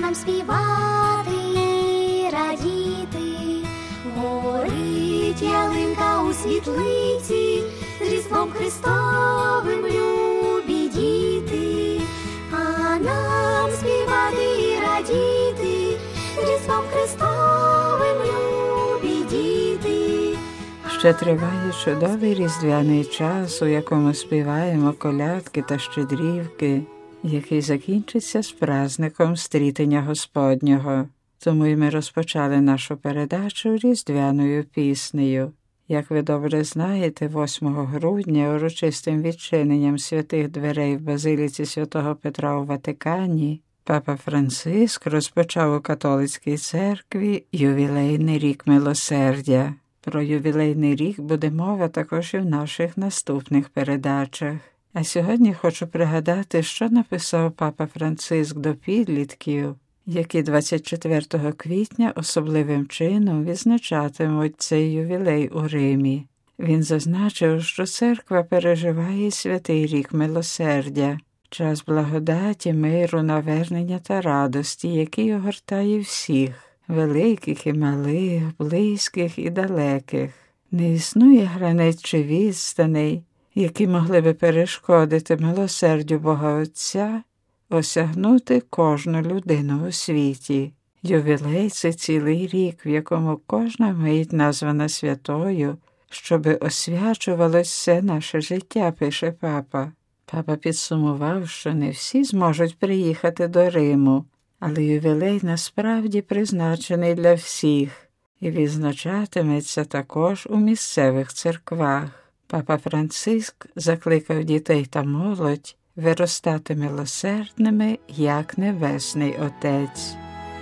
нам співати, радіти, горить ялинка у світлиці, з Різдвом Христовим, любі діти, а нам співати і радіти, з Різдвом Христовим, любі діти. Ще триває чудовий різдвяний час, у якому співаємо колядки та щедрівки, який закінчиться з праздником Стрітення Господнього. Тому й ми розпочали нашу передачу різдвяною піснею. Як ви добре знаєте, 8 грудня урочистим відчиненням святих дверей в Базиліці Святого Петра у Ватикані Папа Франциск розпочав у католицькій церкві ювілейний рік милосердя. Про ювілейний рік буде мова також і в наших наступних передачах. А сьогодні хочу пригадати, що написав Папа Франциск до підлітків, які 24 квітня особливим чином відзначатимуть цей ювілей у Римі. Він зазначив, що церква переживає святий рік милосердя, час благодаті, миру, навернення та радості, який огортає всіх, великих і малих, близьких і далеких. Не існує границь чи відстаней, які могли би перешкодити милосердю Бога Отця осягнути кожну людину у світі. Ювілей – це цілий рік, в якому кожна мить названа святою, щоби освячувалось все наше життя, пише папа. Папа підсумував, що не всі зможуть приїхати до Риму, але ювілей насправді призначений для всіх і відзначатиметься також у місцевих церквах. Папа Франциск закликав дітей та молодь виростати милосердними, як Небесний Отець.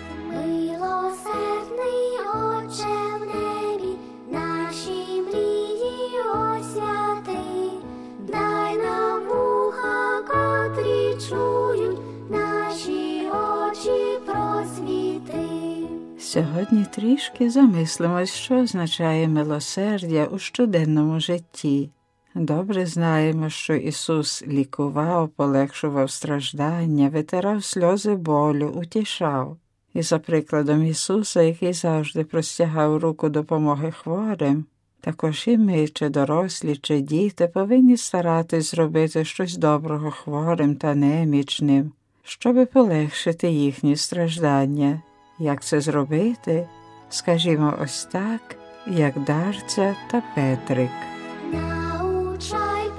Милосердний Отче в небі, наші мрії освяти, дай нам вуха, котрі чують, наші очі просвіти. Сьогодні трішки замислимось, що означає милосердя у щоденному житті. Добре знаємо, що Ісус лікував, полегшував страждання, витирав сльози болю, утішав. І за прикладом Ісуса, який завжди простягав руку допомоги хворим, також і ми, чи дорослі, чи діти, повинні старатись зробити щось доброго хворим та немічним, щоби полегшити їхні страждання. Як це зробити? Скажімо ось так, як Дарця та Петрик. Научай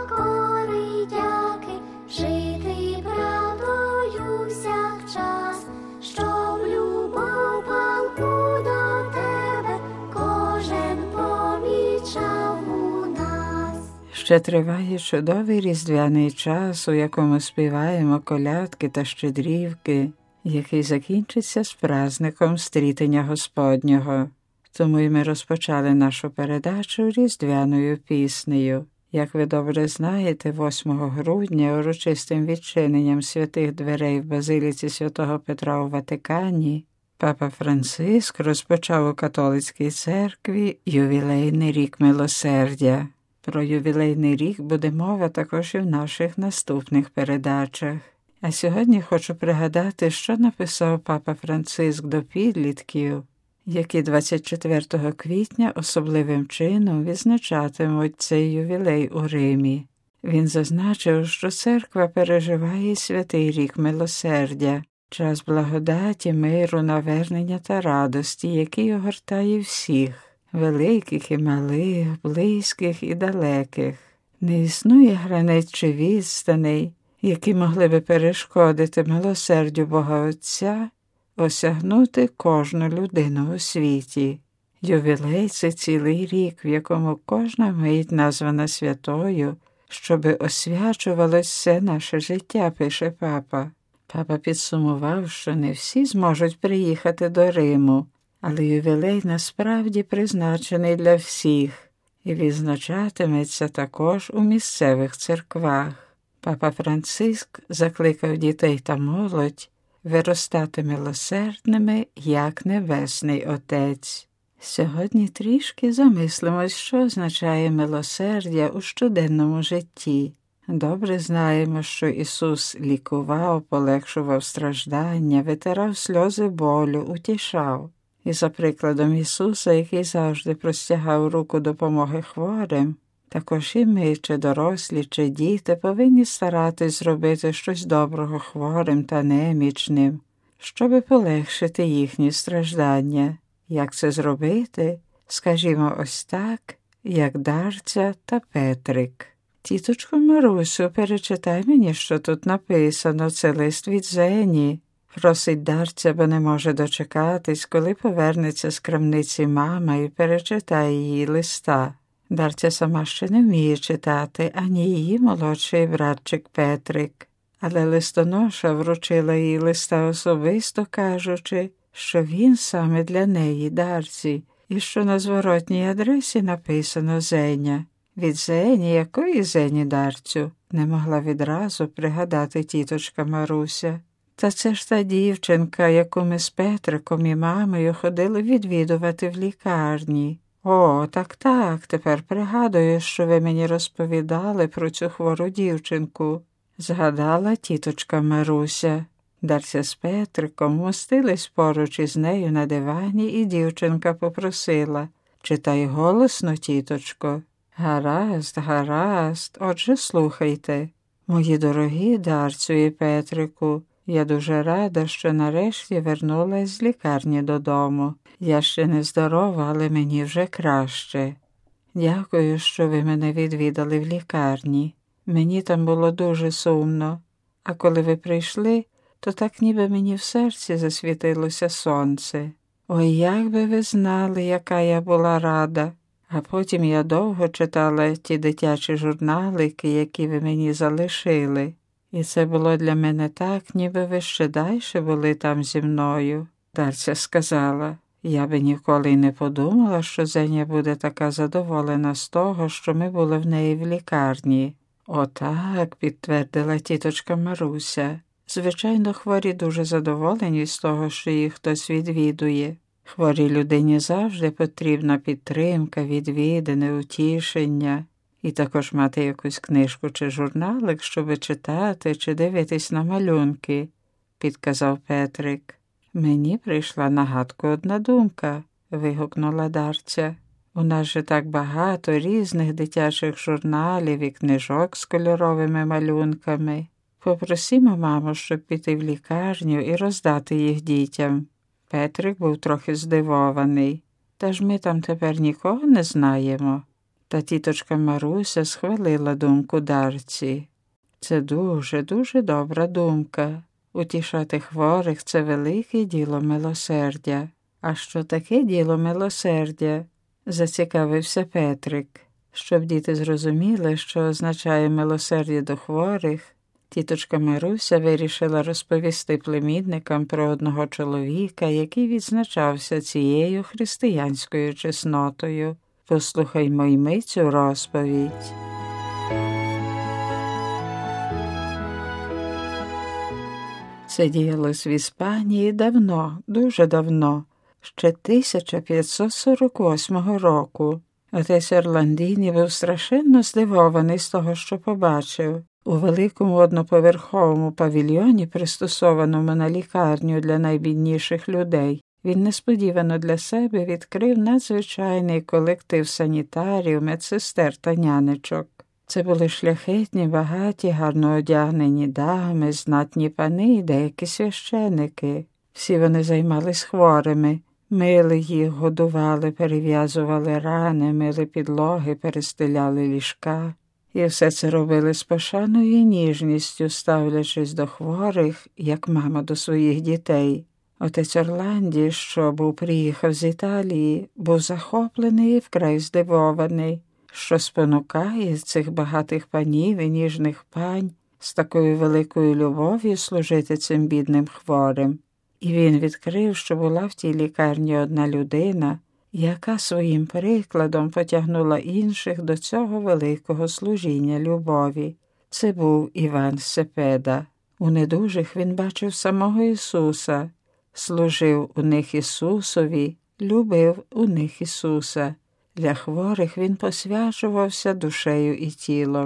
покори дяки, жити правдою всякчас, щоб любов палку до тебе кожен помічав у нас. Ще триває чудовий різдвяний час, у якому співаємо колядки та щедрівки, який закінчиться з праздником Стрітення Господнього. Тому й ми розпочали нашу передачу різдвяною піснею. Як ви добре знаєте, 8 грудня урочистим відчиненням святих дверей в Базиліці Святого Петра у Ватикані Папа Франциск розпочав у католицькій церкві ювілейний рік милосердя. Про ювілейний рік буде мова також і в наших наступних передачах. А сьогодні хочу пригадати, що написав Папа Франциск до підлітків, які 24 квітня особливим чином відзначатимуть цей ювілей у Римі. Він зазначив, що церква переживає святий рік милосердя, час благодаті, миру, навернення та радості, який огортає всіх, великих і малих, близьких і далеких. Не існує границь чи відстаней, які могли би перешкодити милосердю Бога Отця осягнути кожну людину у світі. Ювілей – це цілий рік, в якому кожна мить названа святою, щоби освячувалось все наше життя, пише папа. Папа підсумував, що не всі зможуть приїхати до Риму, але ювілей насправді призначений для всіх і відзначатиметься також у місцевих церквах. Папа Франциск закликав дітей та молодь виростати милосердними, як Небесний Отець. Сьогодні трішки замислимось, що означає милосердя у щоденному житті. Добре знаємо, що Ісус лікував, полегшував страждання, витирав сльози болю, утішав. І за прикладом Ісуса, який завжди простягав руку допомоги хворим, також і ми, чи дорослі, чи діти, повинні старатись зробити щось доброго хворим та немічним, щоби полегшити їхні страждання. Як це зробити? Скажімо ось так, як Дарця та Петрик. Тіточко Марусю, перечитай мені, що тут написано, це лист від Зені. Просить Дарця, бо не може дочекатись, коли повернеться з крамниці мама і перечитає її листа. Дарця сама ще не вміє читати, ані її молодший братчик Петрик. Але листоноша вручила їй листа особисто, кажучи, що він саме для неї, Дарці, і що на зворотній адресі написано «Зеня». Від Зені, якої Зені, Дарцю? Не могла відразу пригадати тіточка Маруся. Та це ж та дівчинка, яку ми з Петриком і мамою ходили відвідувати в лікарні. О, так, тепер пригадую, що ви мені розповідали про цю хвору дівчинку. Згадала тіточка Маруся. Дарця з Петриком вмостились поруч із нею на дивані, і дівчинка попросила: «Читай голосно, тіточко». Гаразд, отже слухайте. Мої дорогі Дарцю і Петрику, я дуже рада, що нарешті вернулась з лікарні додому. Я ще не здорова, але мені вже краще. Дякую, що ви мене відвідали в лікарні. Мені там було дуже сумно. А коли ви прийшли, то так ніби мені в серці засвітилося сонце. Ой, як би ви знали, яка я була рада. А потім я довго читала ті дитячі журналики, які ви мені залишили. І це було для мене так, ніби ви ще дальше були там зі мною. Дарця сказала: «Я би ніколи й не подумала, що Зеня буде така задоволена з того, що ми були в неї в лікарні». «Отак», – підтвердила тіточка Маруся. «Звичайно, хворі дуже задоволені з того, що їх хтось відвідує. Хворій людині завжди потрібна підтримка, відвідини, утішення. І також мати якусь книжку чи журналик, щоби читати чи дивитись на малюнки», – підказав Петрик. «Мені прийшла на гадку одна думка», – вигукнула Дарця. «У нас же так багато різних дитячих журналів і книжок з кольоровими малюнками. Попросімо маму, щоб піти в лікарню і роздати їх дітям». Петрик був трохи здивований. «Та ж ми там тепер нікого не знаємо». Та тіточка Маруся схвалила думку Дарці. «Це дуже добра думка. Утішати хворих – це велике діло милосердя». «А що таке діло милосердя?» – зацікавився Петрик. Щоб діти зрозуміли, що означає милосердя до хворих, тіточка Маруся вирішила розповісти племінникам про одного чоловіка, який відзначався цією християнською чеснотою. Послухаймо й ми цю розповідь. Це діялось в Іспанії давно, дуже давно, ще 1548 року. Отець Орландіні був страшенно здивований з того, що побачив. У великому одноповерховому павільйоні, пристосованому на лікарню для найбідніших людей, він несподівано для себе відкрив надзвичайний колектив санітарів, медсестер та нянечок. Це були шляхетні, багаті, гарно одягнені дами, знатні пани і деякі священики. Всі вони займались хворими, мили їх, годували, перев'язували рани, мили підлоги, перестеляли ліжка. І все це робили з пошаною і ніжністю, ставлячись до хворих, як мама до своїх дітей. Отець Орланді, що приїхав з Італії, був захоплений і вкрай здивований, що спонукає цих багатих панів і ніжних пань з такою великою любов'ю служити цим бідним хворим. І він відкрив, що була в тій лікарні одна людина, яка своїм прикладом потягнула інших до цього великого служіння любові. Це був Іван Сепеда. У недужих він бачив самого Ісуса, служив у них Ісусові, любив у них Ісуса. Для хворих він посвячувався душею і тілом.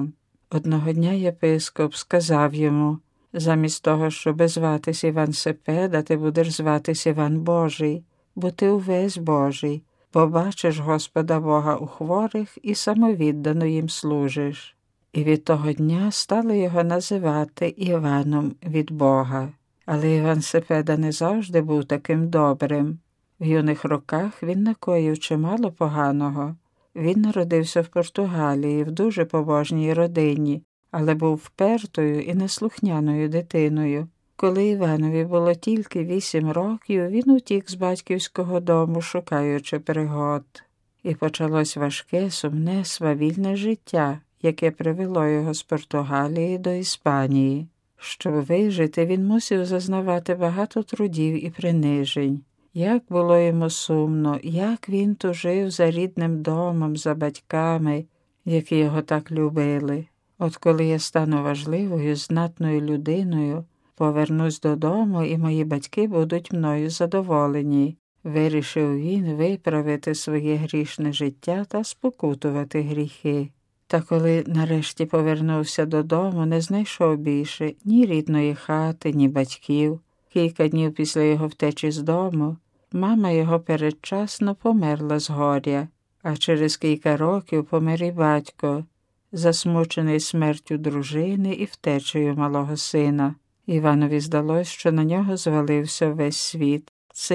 Одного дня єпископ сказав йому: «Замість того, щоб зватись Іван Сепеда, ти будеш зватись Іван Божий, бо ти увесь Божий, побачиш Господа Бога у хворих і самовіддано їм служиш». І від того дня стали його називати Іваном від Бога. Але Іван Сепеда не завжди був таким добрим. В юних роках він накоїв чимало поганого. Він народився в Португалії в дуже побожній родині, але був впертою і неслухняною дитиною. Коли Іванові було тільки 8 років, він утік з батьківського дому, шукаючи пригод. І почалось важке, сумне, свавільне життя, яке привело його з Португалії до Іспанії. Щоб вижити, він мусив зазнавати багато трудів і принижень. Як було йому сумно, як він тужив за рідним домом, за батьками, які його так любили. От коли я стану важливою, знатною людиною, повернусь додому, і мої батьки будуть мною задоволені. Вирішив він виправити своє грішне життя та спокутувати гріхи. Та коли нарешті повернувся додому, не знайшов більше ні рідної хати, ні батьків. Кілька днів після його втечі з дому мама його передчасно померла з горя, а через кілька років помер і батько, засмучений смертю дружини і втечею малого сина. Іванові здалось, що на нього звалився весь світ.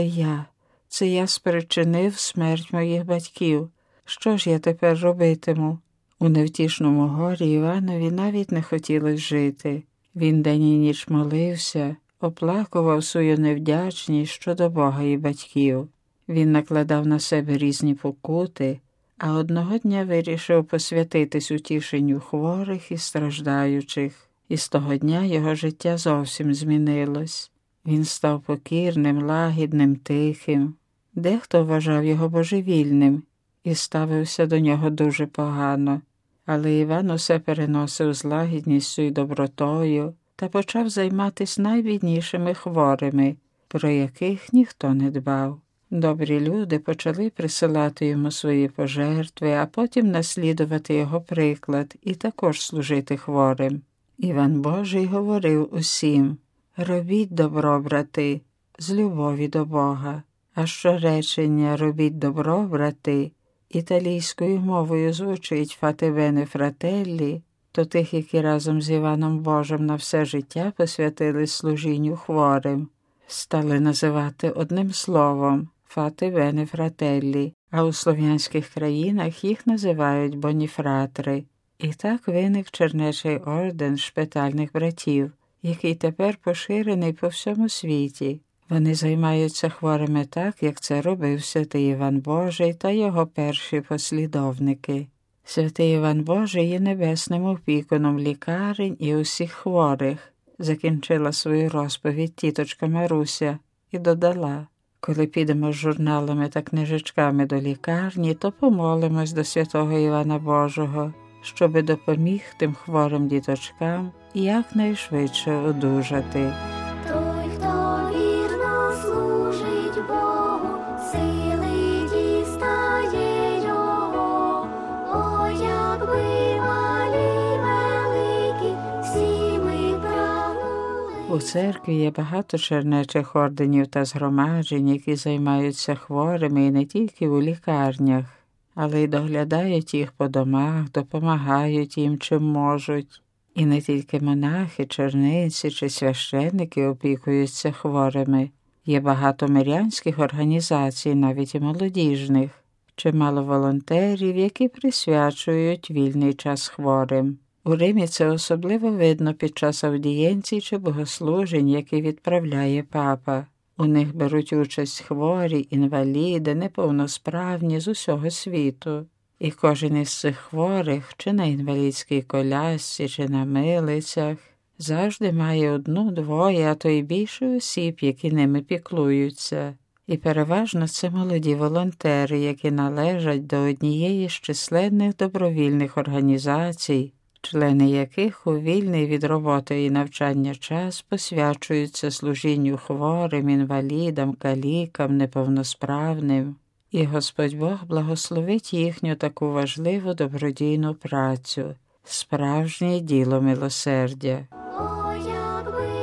Це я спричинив смерть моїх батьків. Що ж я тепер робитиму? У невтішному горі Іванові навіть не хотілося жити. Він день і ніч молився, оплакував свою невдячність щодо Бога і батьків. Він накладав на себе різні покути, а одного дня вирішив посвятитись утішенню хворих і страждаючих. І з того дня його життя зовсім змінилось. Він став покірним, лагідним, тихим. Дехто вважав його божевільним і ставився до нього дуже погано. Але Іван усе переносив з лагідністю і добротою та почав займатися найбіднішими хворими, про яких ніхто не дбав. Добрі люди почали присилати йому свої пожертви, а потім наслідувати його приклад і також служити хворим. Іван Божий говорив усім: «Робіть добро, брати, з любові до Бога». А що речення «робіть добро, брати» італійською мовою звучить «фате бене фрателлі», то тих, які разом з Іваном Божим на все життя посвятили служінню хворим, стали називати одним словом «фате бене фрателлі», а у слов'янських країнах їх називають «боніфратри». І так виник Чернечий орден шпитальних братів, який тепер поширений по всьому світі. Вони займаються хворими так, як це робив святий Іван Божий та його перші послідовники. Святий Іван Божий є небесним опікуном лікарень і усіх хворих, закінчила свою розповідь тіточка Маруся і додала: коли підемо з журналами та книжечками до лікарні, то помолимось до святого Івана Божого, щоби допоміг тим хворим діточкам якнайшвидше одужати. Той, хто вірно служить Богу, сили дістає його. О, якби малі великі, всі ми прагнули. У церкві є багато чернечих орденів та згромаджень, які займаються хворими і не тільки у лікарнях, але й доглядають їх по домах, допомагають їм чим можуть. І не тільки монахи, черниці чи священники опікуються хворими. Є багато мирянських організацій, навіть і молодіжних. Чимало волонтерів, які присвячують вільний час хворим. У Римі це особливо видно під час аудієнцій чи богослужень, які відправляє папа. У них беруть участь хворі, інваліди, неповносправні з усього світу. І кожен із цих хворих, чи на інвалідській колясці, чи на милицях, завжди має 1-2, а то й більше осіб, які ними піклуються. І переважно це молоді волонтери, які належать до однієї з численних добровільних організацій, члени яких у вільний від роботи і навчання час посвячуються служінню хворим, інвалідам, калікам, неповносправним. І Господь Бог благословить їхню таку важливу добродійну працю. справжнє діло милосердя. О, якби